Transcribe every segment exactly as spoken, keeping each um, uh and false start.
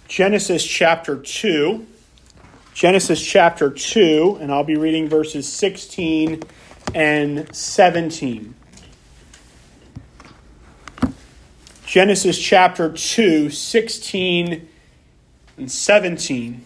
Genesis chapter two. Genesis chapter two, and I'll be reading verses sixteen and seventeen. Genesis chapter two, sixteen and seventeen.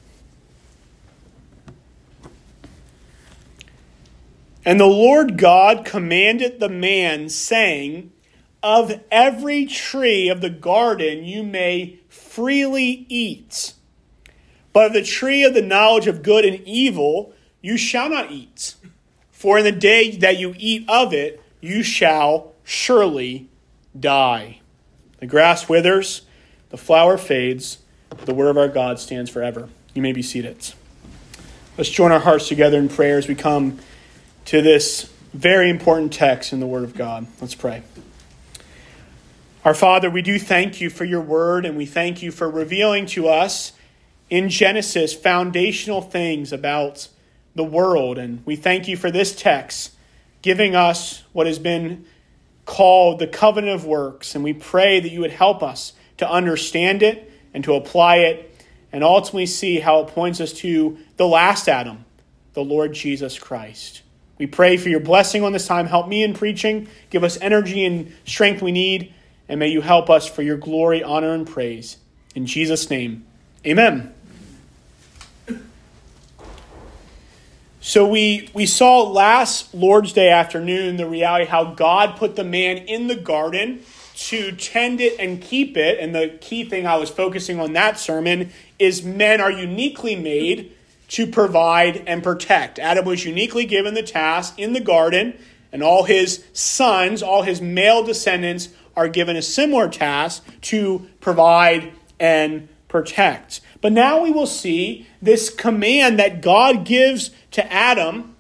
And the Lord God commanded the man, saying, of every tree of the garden you may freely eat, but of the tree of the knowledge of good and evil you shall not eat. For in the day that you eat of it, you shall surely die. The grass withers, the flower fades, the word of our God stands forever. You may be seated. Let's join our hearts together in prayer as we come to this very important text in the Word of God. Let's pray. Our Father, we do thank you for your word, and we thank you for revealing to us in Genesis foundational things about the world. And we thank you for this text giving us what has been called the covenant of works. And we pray that you would help us to understand it and to apply it and ultimately see how it points us to the last Adam, the Lord Jesus Christ. We pray for your blessing on this time. Help me in preaching. Give us energy and strength we need. And may you help us for your glory, honor, and praise. In Jesus' name, amen. So we, we saw last Lord's Day afternoon the reality how God put the man in the garden to tend it and keep it. And the key thing I was focusing on that sermon is men are uniquely made to provide and protect. Adam was uniquely given the task in the garden, and all his sons, all his male descendants, are given a similar task to provide and protect. But now we will see this command that God gives to Adam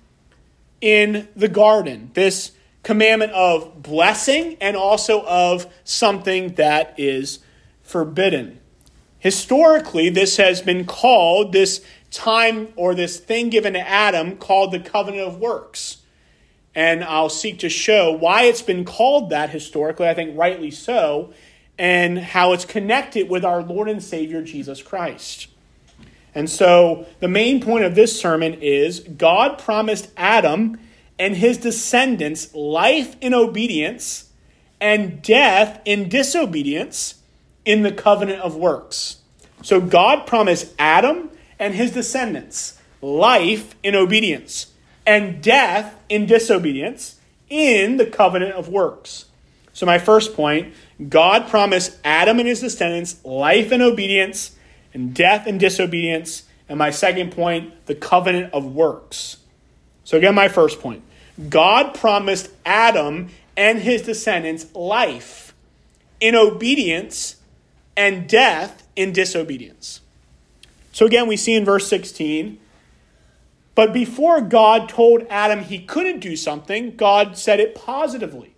in the garden. This commandment of blessing and also of something that is forbidden. Historically, this has been called, this time or this thing given to Adam, called the covenant of works. And I'll seek to show why it's been called that historically, I think rightly so, and how it's connected with our Lord and Savior, Jesus Christ. And so the main point of this sermon is God promised Adam and his descendants life in obedience and death in disobedience in the covenant of works. So God promised Adam and his descendants life in obedience and death in disobedience in the covenant of works. So my first point, God promised Adam and his descendants life in obedience and death in disobedience. And my second point, the covenant of works. So again, my first point, God promised Adam and his descendants life in obedience and death in disobedience. So again, we see in verse sixteen, but before God told Adam he couldn't do something, God said it positively.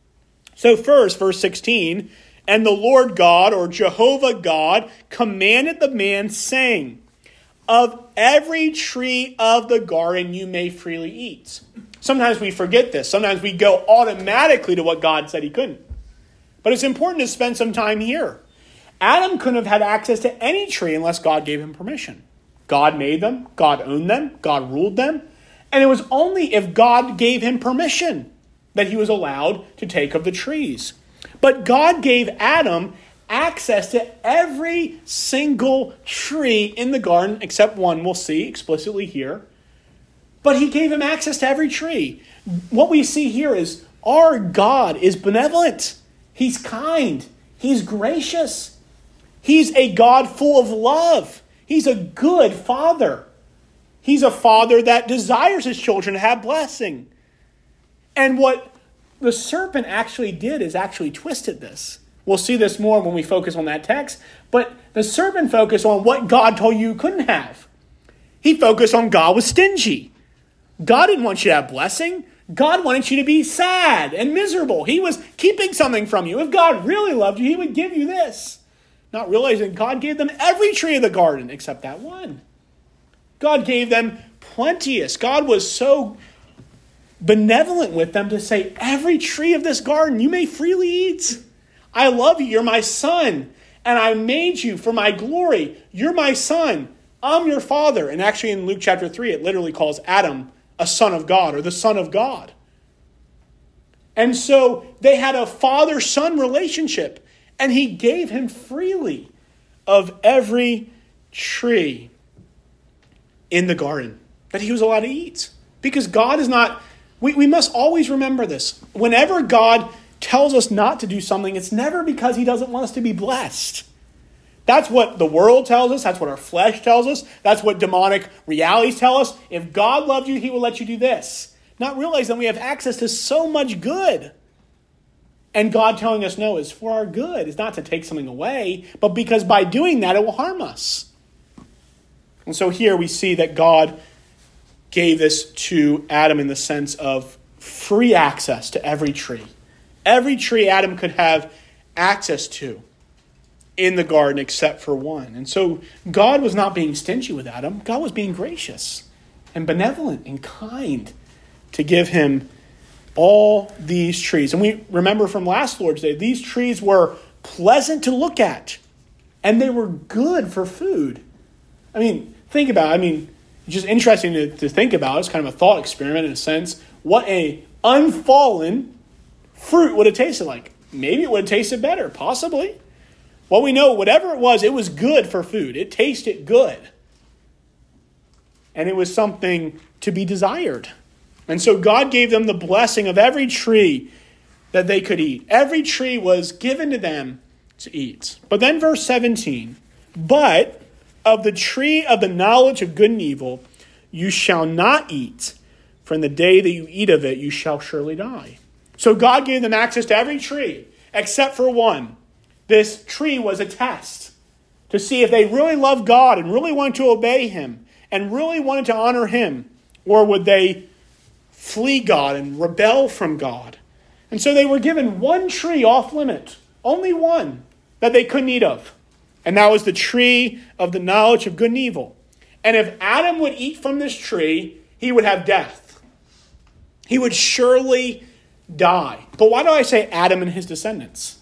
So first, verse sixteen, and the Lord God, or Jehovah God, commanded the man, saying, of every tree of the garden you may freely eat. Sometimes we forget this. Sometimes we go automatically to what God said he couldn't. But it's important to spend some time here. Adam couldn't have had access to any tree unless God gave him permission. God made them, God owned them, God ruled them, and it was only if God gave him permission that he was allowed to take of the trees. But God gave Adam access to every single tree in the garden, except one we'll see explicitly here. But he gave him access to every tree. What we see here is our God is benevolent. He's kind. He's gracious. He's a God full of love. He's a good father. He's a father that desires his children to have blessing. And what the serpent actually did is actually twisted this. We'll see this more when we focus on that text. But the serpent focused on what God told you you couldn't have. He focused on God was stingy. God didn't want you to have blessing. God wanted you to be sad and miserable. He was keeping something from you. If God really loved you, he would give you this. Not realizing God gave them every tree of the garden except that one. God gave them plenteous. God was so benevolent with them to say, every tree of this garden you may freely eat. I love you. You're my son. And and I made you for my glory. You're my son. I'm your father. And actually in Luke chapter three, it literally calls Adam a son of God or the son of God. And so they had a father-son relationship, and he gave him freely of every tree in the garden that he was allowed to eat. Because God is not, we, we must always remember this. Whenever God tells us not to do something, it's never because he doesn't want us to be blessed. That's what the world tells us. That's what our flesh tells us. That's what demonic realities tell us. If God loved you, he will let you do this. Not realizing we have access to so much good. And God telling us no is for our good. It's not to take something away, but because by doing that, it will harm us. And so here we see that God gave this to Adam in the sense of free access to every tree. Every tree Adam could have access to in the garden except for one. And so God was not being stingy with Adam. God was being gracious and benevolent and kind to give him all these trees. And we remember from last Lord's Day, these trees were pleasant to look at, and they were good for food. I mean, think about it. I mean, it's just interesting to, to think about. It's kind of a thought experiment in a sense. What a unfallen fruit would have tasted like. Maybe it would have tasted better, possibly. Well, we know whatever it was, it was good for food. It tasted good. And it was something to be desired. And so God gave them the blessing of every tree that they could eat. Every tree was given to them to eat. But then verse seventeen, but of the tree of the knowledge of good and evil you shall not eat, for in the day that you eat of it you shall surely die. So God gave them access to every tree except for one. This tree was a test to see if they really loved God and really wanted to obey him and really wanted to honor him, or would they flee God and rebel from God. And so they were given one tree off limit, only one that they couldn't eat of. And that was the tree of the knowledge of good and evil. And if Adam would eat from this tree, he would have death. He would surely die. But why do I say Adam and his descendants?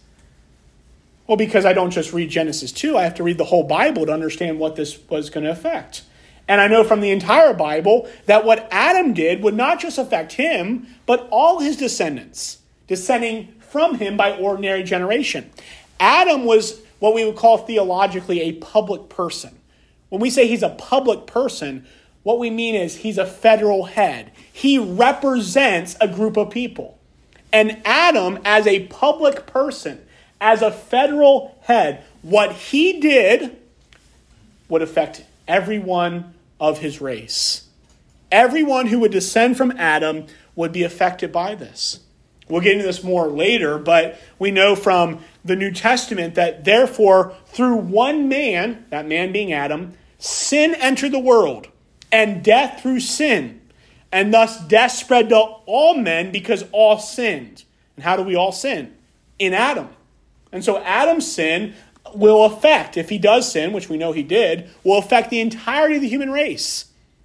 Well, because I don't just read Genesis two. I have to read the whole Bible to understand what this was going to affect. And I know from the entire Bible that what Adam did would not just affect him, but all his descendants, descending from him by ordinary generation. Adam was what we would call theologically a public person. When we say he's a public person, what we mean is he's a federal head. He represents a group of people. And Adam, as a public person, as a federal head, what he did would affect everyone of his race. Everyone who would descend from Adam would be affected by this. We'll get into this more later, but we know from the New Testament that therefore through one man, that man being Adam, sin entered the world, and death through sin. And thus death spread to all men because all sinned. And how do we all sin? In Adam. And so Adam's sin will affect, if he does sin, which we know he did, will affect the entirety of the human race.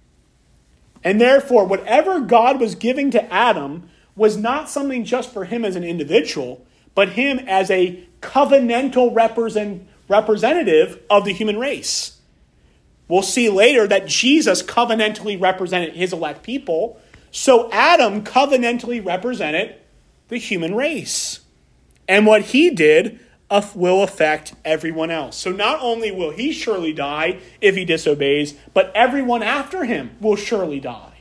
And therefore, whatever God was giving to Adam was not something just for him as an individual, but him as a covenantal represent, representative of the human race. We'll see later that Jesus covenantally represented his elect people, so Adam covenantally represented the human race. And what he did will affect everyone else. So not only will he surely die if he disobeys, but everyone after him will surely die.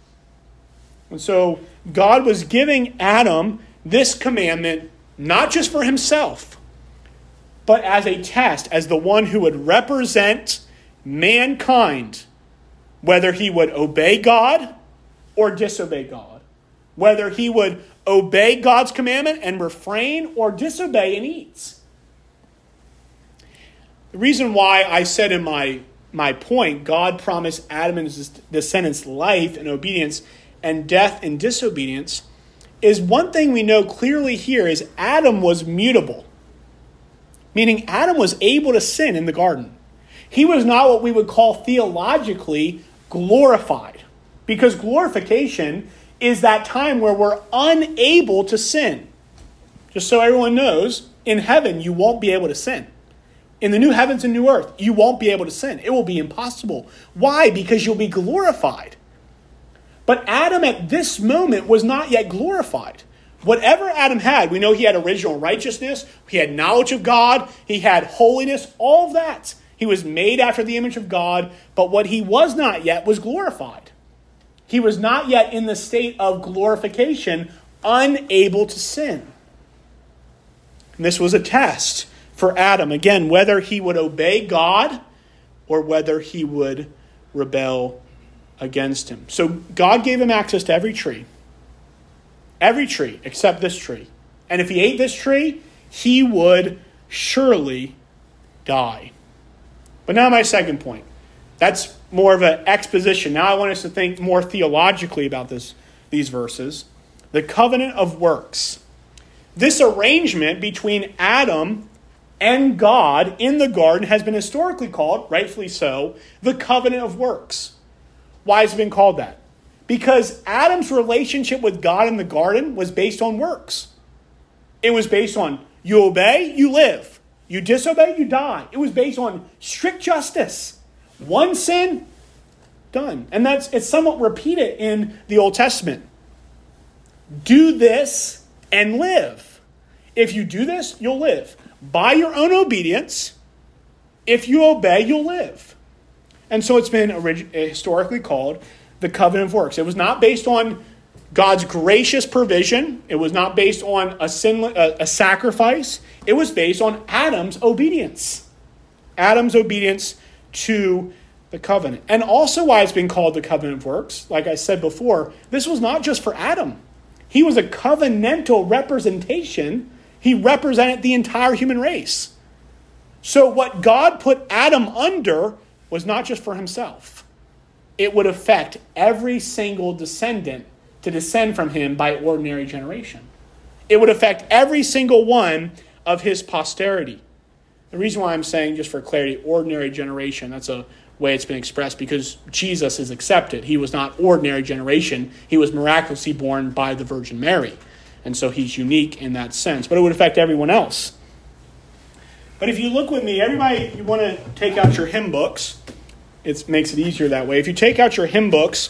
And so God was giving Adam this commandment, not just for himself, but as a test, as the one who would represent mankind, whether he would obey God or disobey God, whether he would obey God's commandment and refrain or disobey and eat. The reason why I said in my, my point, God promised Adam and his descendants life and obedience and death and disobedience, is one thing we know clearly here is Adam was mutable. Meaning Adam was able to sin in the garden. He was not what we would call theologically glorified. Because glorification is that time where we're unable to sin. Just so everyone knows, in heaven you won't be able to sin. In the new heavens and new earth, you won't be able to sin. It will be impossible. Why? Because you'll be glorified. But Adam at this moment was not yet glorified. Whatever Adam had, we know he had original righteousness, he had knowledge of God, he had holiness, all of that. He was made after the image of God, but what he was not yet was glorified. He was not yet in the state of glorification, unable to sin. And this was a test for Adam, again, whether he would obey God or whether he would rebel against him. So God gave him access to every tree. Every tree except this tree. And if he ate this tree, he would surely die. But now my second point. That's more of an exposition. Now I want us to think more theologically about this, these verses. The covenant of works. This arrangement between Adam and God in the garden has been historically called, rightfully so, the covenant of works. Why has it been called that? Because Adam's relationship with God in the garden was based on works. It was based on you obey, you live. You disobey, you die. It was based on strict justice. One sin, done. And that's it's somewhat repeated in the Old Testament. Do this and live. If you do this, you'll live. By your own obedience, if you obey, you'll live. And so it's been orig- historically called the covenant of works. It was not based on God's gracious provision. It was not based on a, sin, a, a sacrifice. It was based on Adam's obedience. Adam's obedience to the covenant. And also why it's been called the covenant of works, like I said before, this was not just for Adam. He was a covenantal representation. He represented the entire human race. So what God put Adam under was not just for himself. It would affect every single descendant to descend from him by ordinary generation. It would affect every single one of his posterity. The reason why I'm saying, just for clarity, ordinary generation, that's a way it's been expressed because Jesus is accepted. He was not ordinary generation. He was miraculously born by the Virgin Mary. And so he's unique in that sense. But it would affect everyone else. But if you look with me, everybody, you want to take out your hymn books. It makes it easier that way. If you take out your hymn books,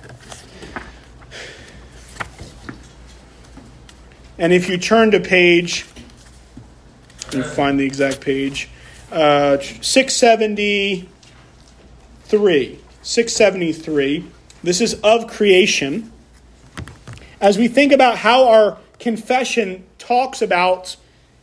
and if you turn to page, you find the exact page, uh, six seventy-three. six seventy-three. This is of creation. As we think about how our confession talks about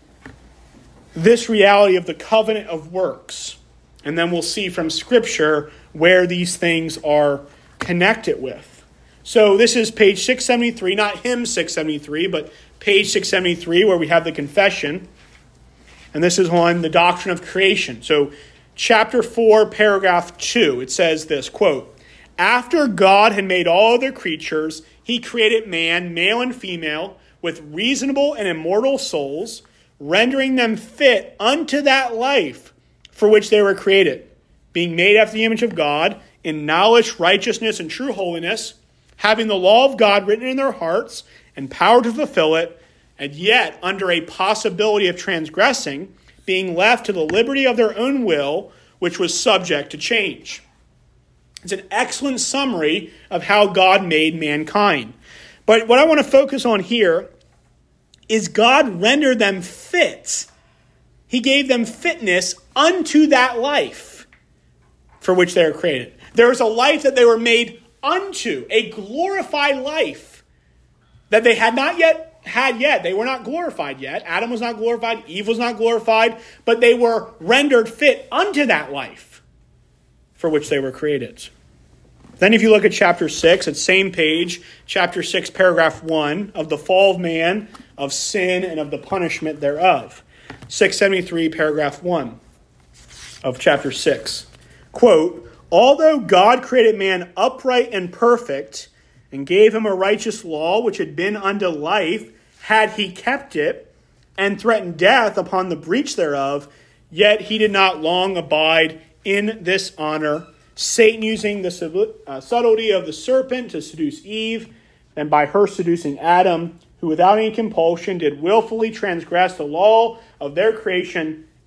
this reality of the covenant of works, and then we'll see from Scripture where these things are connected with. So this is page six seventy-three, not hymn six seventy-three, but page six seventy-three where we have the confession. And this is on the doctrine of creation. So chapter four, paragraph two, it says this, quote, "After God had made all other creatures, he created man, male and female, with reasonable and immortal souls, rendering them fit unto that life for which they were created, being made after the image of God, in knowledge, righteousness, and true holiness, having the law of God written in their hearts, and power to fulfill it, and yet under a possibility of transgressing, being left to the liberty of their own will, which was subject to change." It's an excellent summary of how God made mankind. But what I want to focus on here is God rendered them fit. He gave them fitness unto that life for which they were created. There was a life that they were made unto, a glorified life that they had not yet had yet. They were not glorified yet. Adam was not glorified. Eve was not glorified. But they were rendered fit unto that life for which they were created. Then if you look at chapter six, it's same page, chapter six, paragraph one, of the fall of man, of sin, and of the punishment thereof. six seventy-three, paragraph one of chapter six. Quote, "Although God created man upright and perfect, and gave him a righteous law which had been unto life, had he kept it, and threatened death upon the breach thereof, yet he did not long abide in this honor, Satan using the uh, subtlety of the serpent to seduce Eve, and by her seducing Adam, who without any compulsion did willfully transgress the law of their creation,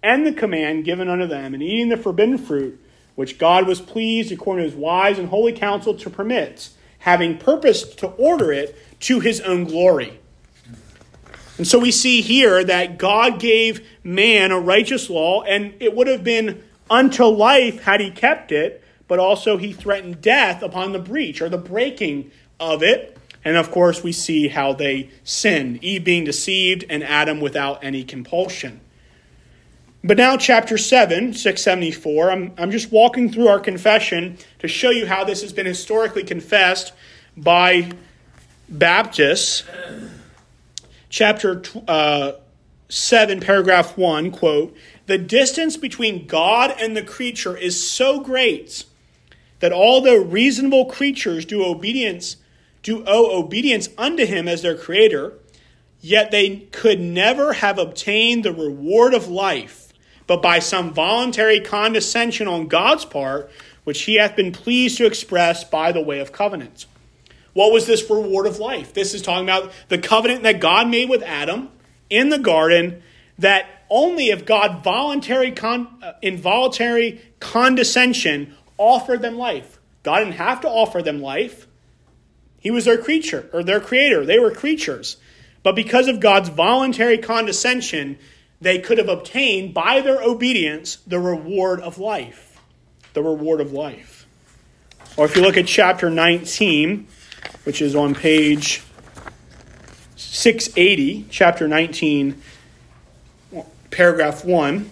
and the command given unto them, and eating the forbidden fruit, which God was pleased, according to his wise and holy counsel, to permit, having purposed to order it to his own glory. And so we see here that God gave man a righteous law, and it would have been unto life had he kept it, but also he threatened death upon the breach or the breaking of it. And of course, we see how they sinned, Eve being deceived and Adam without any compulsion. But now chapter seven, six seventy-four, I'm, I'm just walking through our confession to show you how this has been historically confessed by Baptists. Chapter uh, seven, paragraph one, quote, "The distance between God and the creature is so great that although reasonable creatures do obedience, do owe obedience unto him as their creator, yet they could never have obtained the reward of life, but by some voluntary condescension on God's part, which he hath been pleased to express by the way of covenant." What was this reward of life? This is talking about the covenant that God made with Adam in the garden, that only if God voluntary con, uh, involuntary condescension offered them life. God didn't have to offer them life. He was their creature, or their creator. They were creatures. But because of God's voluntary condescension, they could have obtained by their obedience the reward of life. The reward of life. Or if you look at chapter nineteen, which is on page six eighty, chapter nineteen, paragraph one.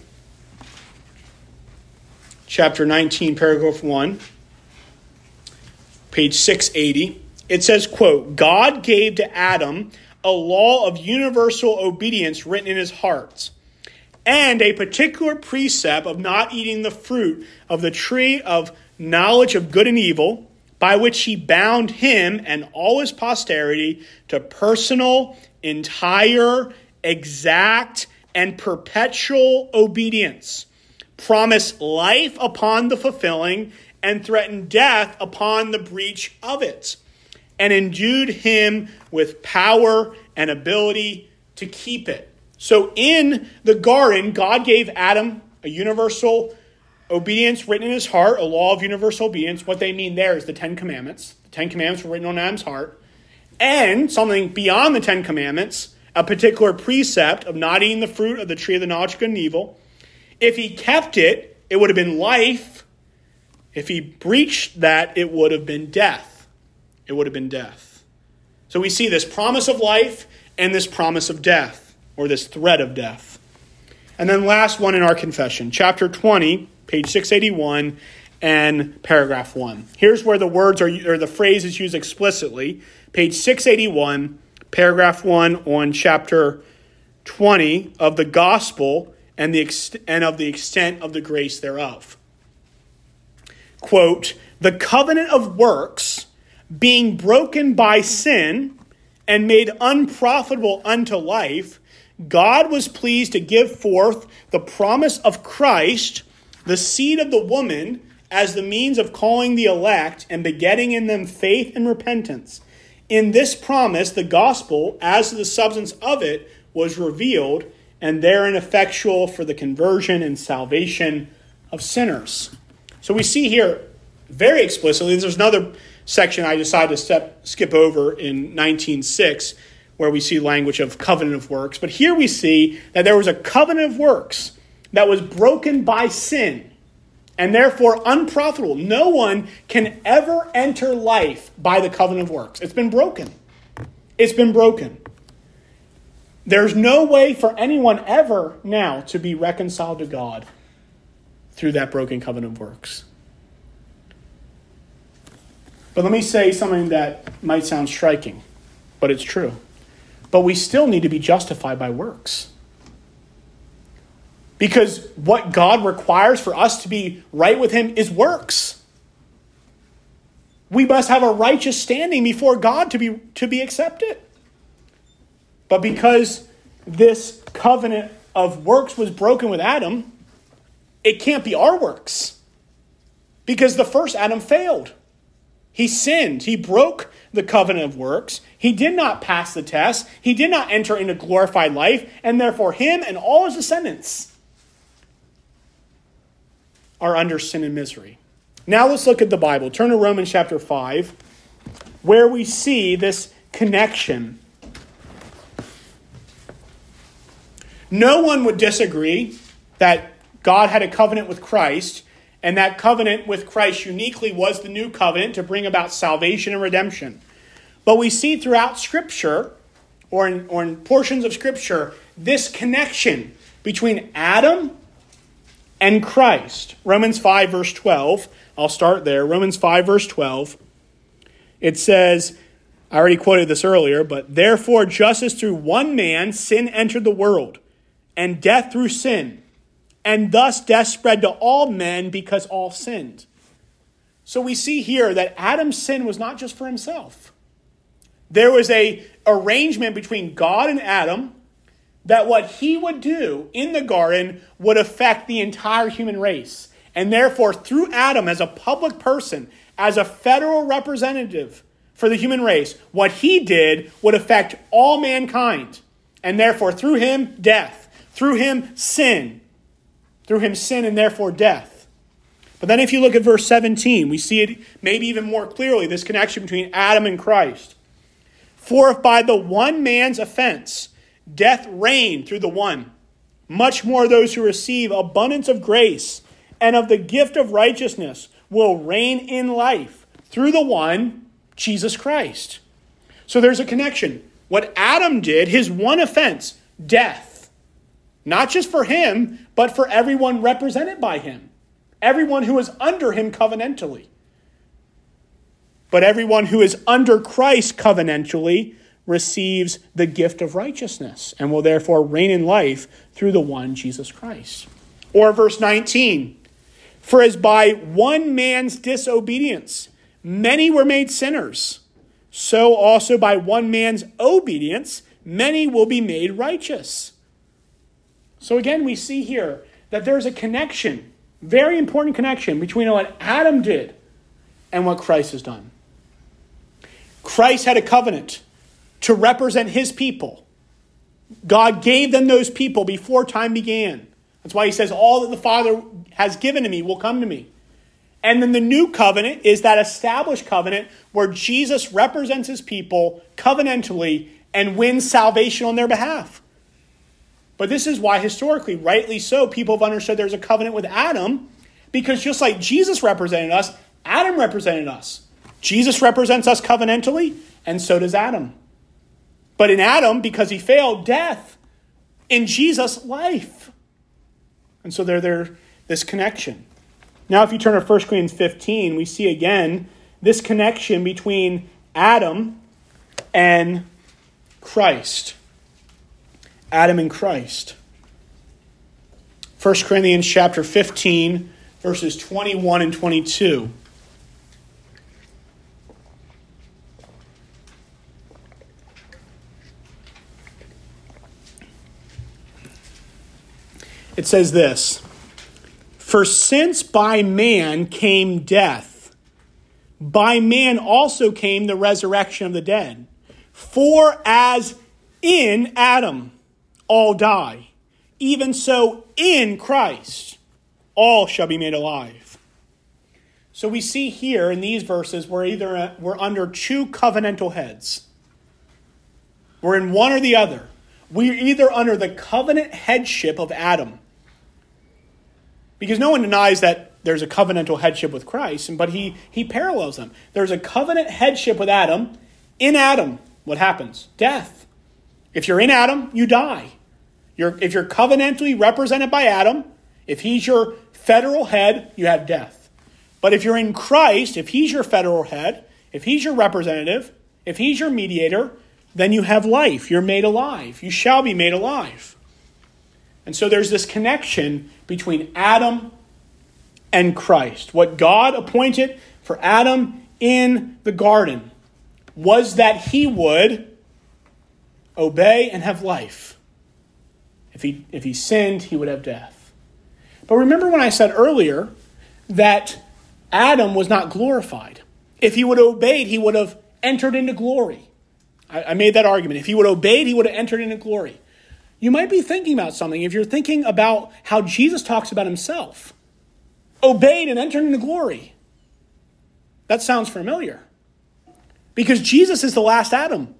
Chapter nineteen, paragraph one, page six eighty. It says, quote, "God gave to Adam a law of universal obedience written in his heart, and a particular precept of not eating the fruit of the tree of knowledge of good and evil, by which he bound him and all his posterity to personal, entire, exact, and perpetual obedience, promised life upon the fulfilling, and threatened death upon the breach of it, and endued him with power and ability to keep it." So in the garden, God gave Adam a universal obedience written in his heart, a law of universal obedience. What they mean there is the Ten Commandments. The Ten Commandments were written on Adam's heart. And something beyond the Ten Commandments, a particular precept of not eating the fruit of the tree of the knowledge of good and evil. If he kept it, it would have been life. If he breached that, it would have been death. It would have been death. So we see this promise of life and this promise of death, or this threat of death. And then last one in our confession, chapter twenty, page six eighty-one, and paragraph one. Here's where the words are, or the phrase is used explicitly. Page six eighty-one, paragraph one on chapter twenty of the gospel and the ex- and of the extent of the grace thereof. Quote, "The covenant of works, being broken by sin and made unprofitable unto life, God was pleased to give forth the promise of Christ, the seed of the woman, as the means of calling the elect and begetting in them faith and repentance. In this promise, the gospel, as the substance of it, was revealed, and therein effectual for the conversion and salvation of sinners." So we see here very explicitly, there's another section I decided to step, skip over in nineteen six, where we see language of covenant of works. But here we see that there was a covenant of works that was broken by sin and therefore unprofitable. No one can ever enter life by the covenant of works. It's been broken. It's been broken. There's no way for anyone ever now to be reconciled to God through that broken covenant of works. But let me say something that might sound striking, but it's true. But we still need to be justified by works. Because what God requires for us to be right with him is works. We must have a righteous standing before God to be, to be accepted. But because this covenant of works was broken with Adam, it can't be our works. Because the first Adam failed. He sinned. He broke the covenant of works. He did not pass the test. He did not enter into glorified life. And therefore him and all his descendants are under sin and misery. Now let's look at the Bible. Turn to Romans chapter five, where we see this connection. No one would disagree that God had a covenant with Christ, and that covenant with Christ uniquely was the new covenant to bring about salvation and redemption. But we see throughout Scripture, or in, or in portions of Scripture, this connection between Adam and Christ. Romans five, verse twelve. I'll start there. Romans five, verse twelve. It says, I already quoted this earlier, but therefore just as through one man sin entered the world, and death through sin, and thus death spread to all men because all sinned. So we see here that Adam's sin was not just for himself. There was a arrangement between God and Adam that what he would do in the garden would affect the entire human race. And therefore, through Adam as a public person, as a federal representative for the human race, what he did would affect all mankind. And therefore, through him, death. Through him, sin. Through him, sin and therefore death. But then if you look at verse seventeen, we see it maybe even more clearly, this connection between Adam and Christ. For if by the one man's offense death reigned through the one, much more those who receive abundance of grace and of the gift of righteousness will reign in life through the one, Jesus Christ. So there's a connection. What Adam did, his one offense, death. Not just for him, but for everyone represented by him. Everyone who is under him covenantally. But everyone who is under Christ covenantally receives the gift of righteousness and will therefore reign in life through the one, Jesus Christ. Or verse nineteen, for as by one man's disobedience many were made sinners, so also by one man's obedience many will be made righteous. So again, we see here that there's a connection, very important connection between what Adam did and what Christ has done. Christ had a covenant to represent his people. God gave them those people before time began. That's why he says, all that the Father has given to me will come to me. And then the new covenant is that established covenant where Jesus represents his people covenantally and wins salvation on their behalf. But this is why historically, rightly so, people have understood there's a covenant with Adam, because just like Jesus represented us, Adam represented us. Jesus represents us covenantally, and so does Adam. But in Adam, because he failed, death. In Jesus, life. And so there's there, this connection. Now, if you turn to First Corinthians fifteen, we see again this connection between Adam and Christ. Adam and Christ. First Corinthians chapter fifteen, verses twenty-one and twenty-two. It says this, for since by man came death, by man also came the resurrection of the dead. For as in Adam all die, even so in Christ all shall be made alive. So we see here in these verses we're either we're under two covenantal heads. We're in one or the other. We're either under the covenant headship of Adam, because no one denies that there's a covenantal headship with Christ, but he, he parallels them. There's a covenant headship with Adam. In Adam, what happens? Death. If you're in Adam, you die. You're, if you're covenantally represented by Adam, if he's your federal head, you have death. But if you're in Christ, if he's your federal head, if he's your representative, if he's your mediator, then you have life. You're made alive. You shall be made alive. And so there's this connection between Adam and Christ. What God appointed for Adam in the garden was that he would obey and have life. If he, if he sinned, he would have death. But remember when I said earlier that Adam was not glorified. If he would have obeyed, he would have entered into glory. I, I made that argument. If he would have obeyed, he would have entered into glory. You might be thinking about something. If you're thinking about how Jesus talks about himself, obeyed and entered into glory. That sounds familiar. Because Jesus is the last Adam.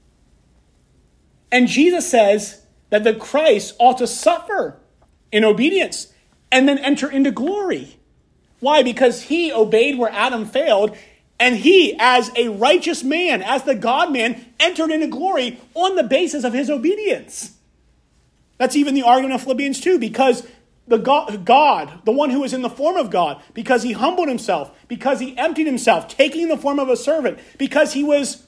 And Jesus says that the Christ ought to suffer in obedience and then enter into glory. Why? Because he obeyed where Adam failed, and he, as a righteous man, as the God-man, entered into glory on the basis of his obedience. That's even the argument of Philippians two, because the God, God, the one who is in the form of God, because he humbled himself, because he emptied himself, taking the form of a servant, because he was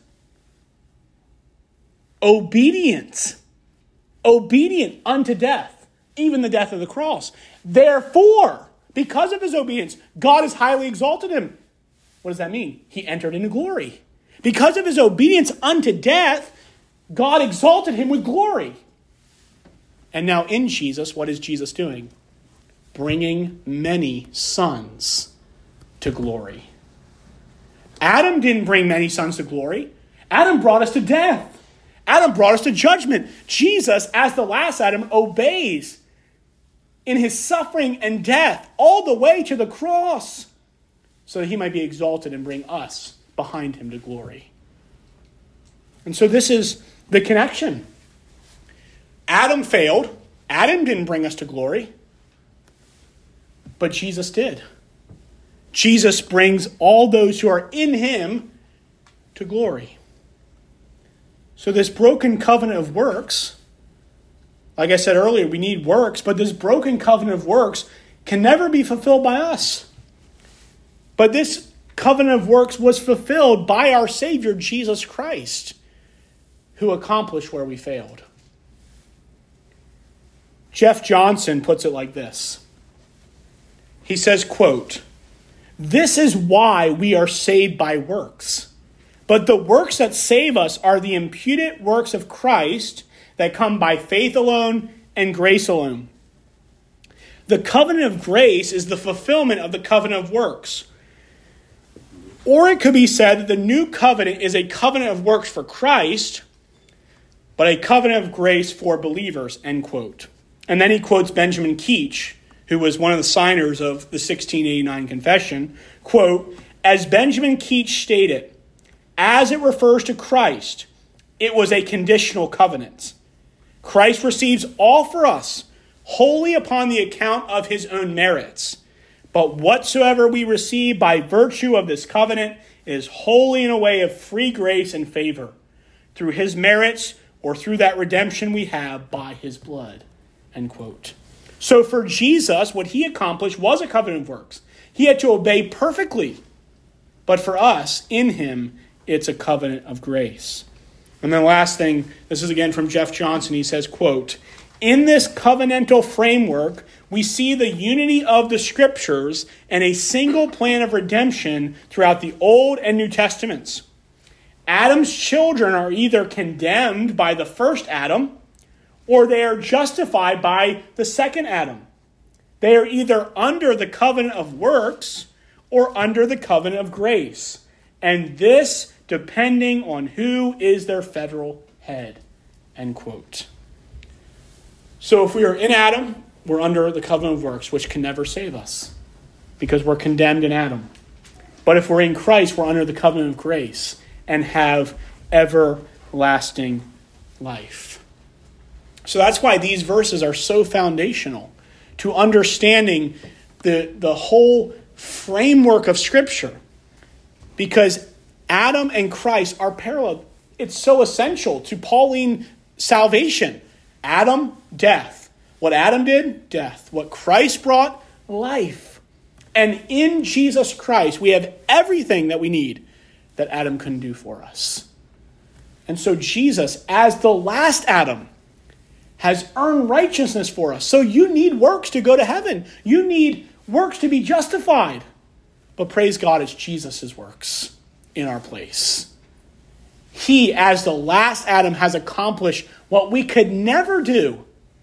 obedient, obedient unto death, even the death of the cross. Therefore, because of his obedience, God has highly exalted him. What does that mean? He entered into glory. Because of his obedience unto death, God exalted him with glory. And now in Jesus, what is Jesus doing? Bringing many sons to glory. Adam didn't bring many sons to glory. Adam brought us to death. Adam brought us to judgment. Jesus, as the last Adam, obeys in his suffering and death all the way to the cross so that he might be exalted and bring us behind him to glory. And so this is the connection. Adam failed. Adam didn't bring us to glory. But Jesus did. Jesus brings all those who are in him to glory. So this broken covenant of works, like I said earlier, we need works, but this broken covenant of works can never be fulfilled by us. But this covenant of works was fulfilled by our Savior, Jesus Christ, who accomplished where we failed. Jeff Johnson puts it like this. He says, quote, "This is why we are saved by works. But the works that save us are the imputed works of Christ that come by faith alone and grace alone. The covenant of grace is the fulfillment of the covenant of works. Or it could be said that the new covenant is a covenant of works for Christ, but a covenant of grace for believers," end quote. And then he quotes Benjamin Keach, who was one of the signers of the sixteen eighty-nine Confession, quote, "As Benjamin Keach stated, as it refers to Christ, it was a conditional covenant. Christ receives all for us, wholly upon the account of his own merits. But whatsoever we receive by virtue of this covenant is wholly in a way of free grace and favor, through his merits or through that redemption we have by his blood," end quote. So for Jesus, what he accomplished was a covenant of works. He had to obey perfectly. But for us, in him, it's a covenant of grace. And then last thing, this is again from Jeff Johnson. He says, quote, "In this covenantal framework, we see the unity of the scriptures and a single plan of redemption throughout the Old and New Testaments. Adam's children are either condemned by the first Adam, or they are justified by the second Adam. They are either under the covenant of works or under the covenant of grace. And this depending on who is their federal head," end quote. So if we are in Adam, we're under the covenant of works, which can never save us because we're condemned in Adam. But if we're in Christ, we're under the covenant of grace and have everlasting life. So that's why these verses are so foundational to understanding the, the whole framework of Scripture. Because Adam and Christ are parallel. It's so essential to Pauline salvation. Adam, death. What Adam did, death. What Christ brought, life. And in Jesus Christ, we have everything that we need that Adam couldn't do for us. And so Jesus, as the last Adam, has earned righteousness for us. So you need works to go to heaven. You need works to be justified. But praise God, it's Jesus' works in our place. He, as the last Adam, has accomplished what we could never do.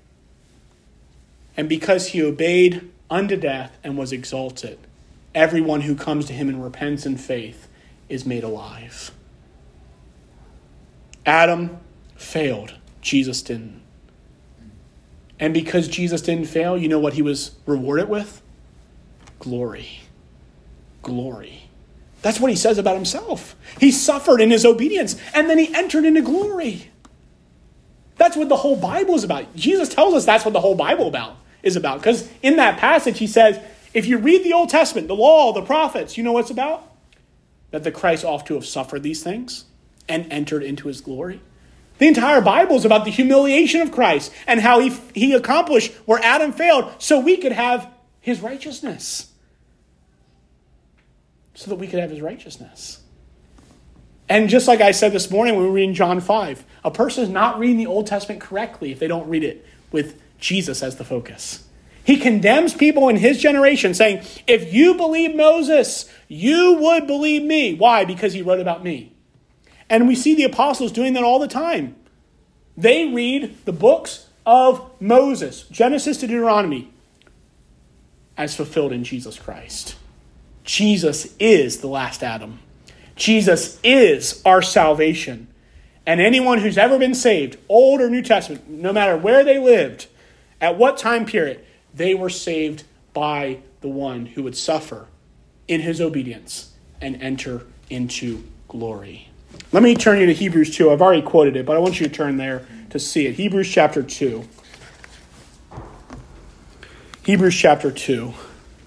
And because he obeyed unto death and was exalted, everyone who comes to him in repentance and faith is made alive. Adam failed. Jesus didn't. And because Jesus didn't fail, you know what he was rewarded with? glory. Glory. That's what he says about himself. He suffered in his obedience, and then he entered into glory. That's what the whole Bible is about. Jesus tells us that's what the whole Bible about is about. Because in that passage, he says, if you read the Old Testament, the law, the prophets, you know what it's about? That the Christ ought to have suffered these things and entered into his glory. The entire Bible is about the humiliation of Christ and how he, he accomplished where Adam failed so we could have his righteousness. So that we could have his righteousness. And just like I said this morning when we were reading John five, a person is not reading the Old Testament correctly if they don't read it with Jesus as the focus. He condemns people in his generation saying, if you believe Moses, you would believe me. Why? Because he wrote about me. And we see the apostles doing that all the time. They read the books of Moses, Genesis to Deuteronomy, as fulfilled in Jesus Christ. Jesus is the last Adam. Jesus is our salvation. And anyone who's ever been saved, Old or New Testament, no matter where they lived, at what time period, they were saved by the one who would suffer in his obedience and enter into glory. Let me turn you to Hebrews two. I've already quoted it, but I want you to turn there to see it. Hebrews chapter two. Hebrews chapter two.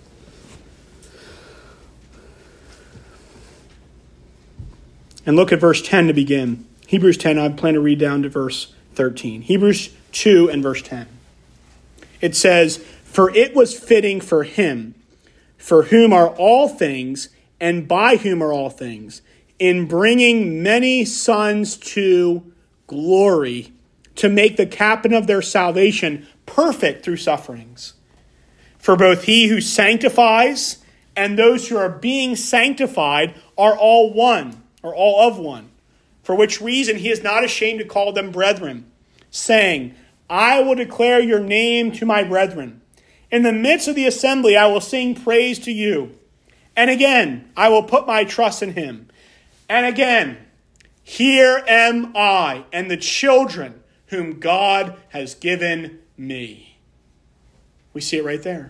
And look at verse ten to begin. Hebrews ten, I plan to read down to verse thirteen. Hebrews two and verse ten. It says, for it was fitting for him, for whom are all things, and by whom are all things, in bringing many sons to glory, to make the captain of their salvation perfect through sufferings. For both he who sanctifies and those who are being sanctified are all one, or all of one, for which reason he is not ashamed to call them brethren, saying, I will declare your name to my brethren. In the midst of the assembly I will sing praise to you. And again, I will put my trust in him. And again, here am I and the children whom God has given me. We see it right there.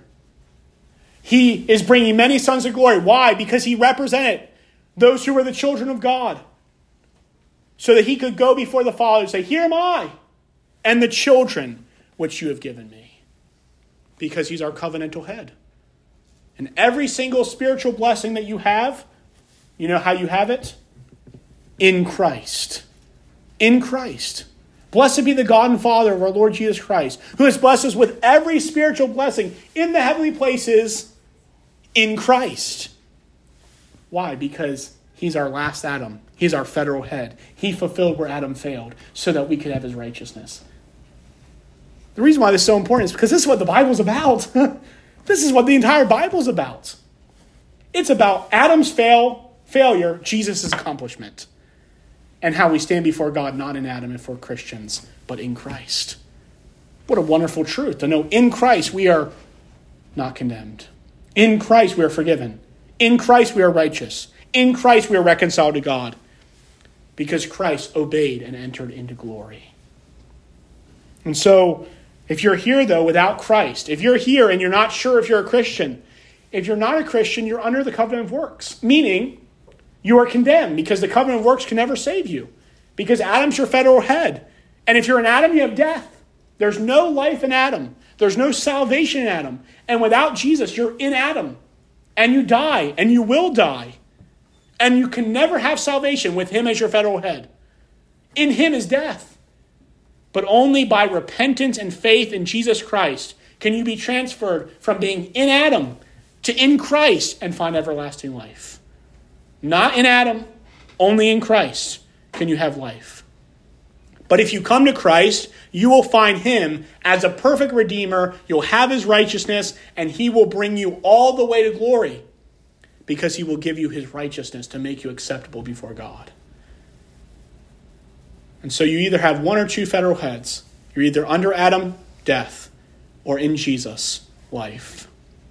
He is bringing many sons of glory. Why? Because he represented those who were the children of God. So that he could go before the Father and say, here am I and the children which you have given me. Because he's our covenantal head. And every single spiritual blessing that you have, you know how you have it? In Christ. In Christ. Blessed be the God and Father of our Lord Jesus Christ, who has blessed us with every spiritual blessing in the heavenly places in Christ. Why? Because he's our last Adam. He's our federal head. He fulfilled where Adam failed so that we could have his righteousness. The reason why this is so important is because this is what the Bible's about. This is what the entire Bible's about. It's about Adam's fail, failure, Jesus' accomplishment. And how we stand before God, not in Adam and for Christians, but in Christ. What a wonderful truth to know in Christ we are not condemned. In Christ we are forgiven. In Christ we are righteous. In Christ we are reconciled to God. Because Christ obeyed and entered into glory. And so, if you're here though without Christ, if you're here and you're not sure if you're a Christian, if you're not a Christian, you're under the covenant of works. Meaning, you are condemned because the covenant of works can never save you. Because Adam's your federal head. And if you're in Adam, you have death. There's no life in Adam. There's no salvation in Adam. And without Jesus, you're in Adam. And you die. And you will die. And you can never have salvation with him as your federal head. In him is death. But only by repentance and faith in Jesus Christ can you be transferred from being in Adam to in Christ and find everlasting life. Not in Adam, only in Christ can you have life. But if you come to Christ, you will find him as a perfect redeemer. You'll have his righteousness, and he will bring you all the way to glory because he will give you his righteousness to make you acceptable before God. And so you either have one or two federal heads. You're either under Adam, death, or in Jesus, life.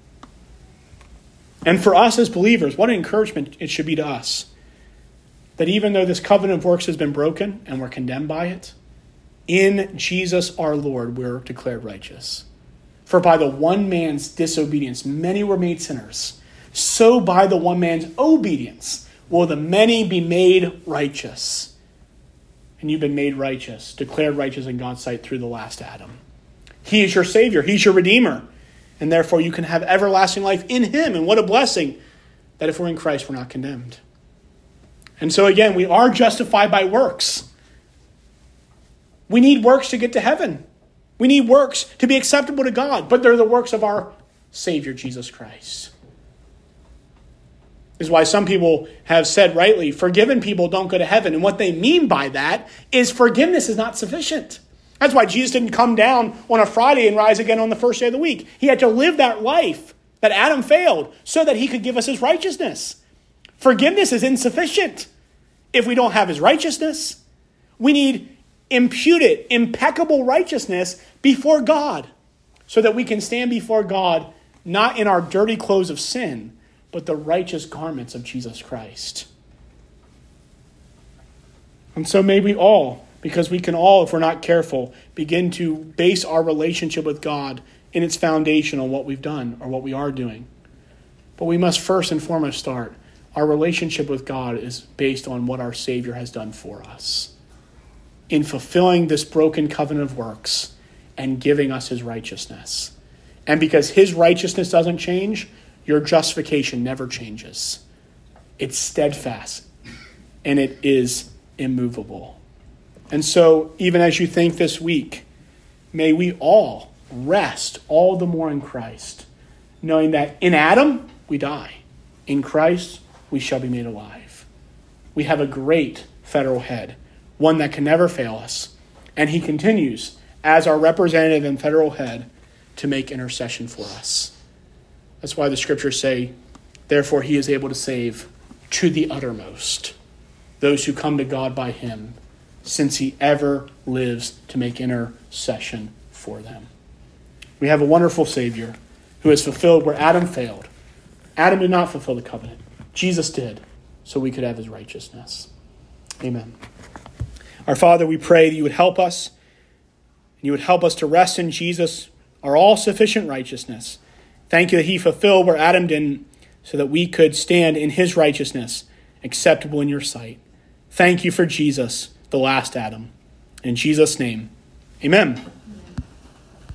And for us as believers, what an encouragement it should be to us. That even though this covenant of works has been broken and we're condemned by it, in Jesus our Lord we're declared righteous. For by the one man's disobedience, many were made sinners. So by the one man's obedience will the many be made righteous. And you've been made righteous, declared righteous in God's sight through the last Adam. He is your Savior. He's your Redeemer. And therefore you can have everlasting life in him. And what a blessing that if we're in Christ, we're not condemned. And so again, we are justified by works. We need works to get to heaven. We need works to be acceptable to God. But they're the works of our Savior, Jesus Christ. This is why some people have said rightly, forgiven people don't go to heaven. And what they mean by that is forgiveness is not sufficient. That's why Jesus didn't come down on a Friday and rise again on the first day of the week. He had to live that life that Adam failed so that he could give us his righteousness. Forgiveness is insufficient if we don't have his righteousness. We need imputed, impeccable righteousness before God so that we can stand before God not in our dirty clothes of sin, but the righteous garments of Jesus Christ. And so may we all, because we can all, if we're not careful, begin to base our relationship with God in its foundation on what we've done or what we are doing. But we must first and foremost start. Our relationship with God is based on what our Savior has done for us in fulfilling this broken covenant of works and giving us his righteousness. And because his righteousness doesn't change, your justification never changes. It's steadfast and it is immovable. And so even as you think this week, may we all rest all the more in Christ, knowing that in Adam we die. In Christ we shall be made alive. We have a great federal head, one that can never fail us. And he continues as our representative and federal head to make intercession for us. That's why the scriptures say, therefore he is able to save to the uttermost those who come to God by him, since he ever lives to make intercession for them. We have a wonderful Savior who has fulfilled where Adam failed. Adam did not fulfill the covenant. Jesus did, so we could have his righteousness. Amen. Our Father, we pray that you would help us, and you would help us to rest in Jesus, our all-sufficient righteousness. Thank you that he fulfilled where Adam didn't, so that we could stand in his righteousness, acceptable in your sight. Thank you for Jesus, the last Adam. In Jesus' name, amen.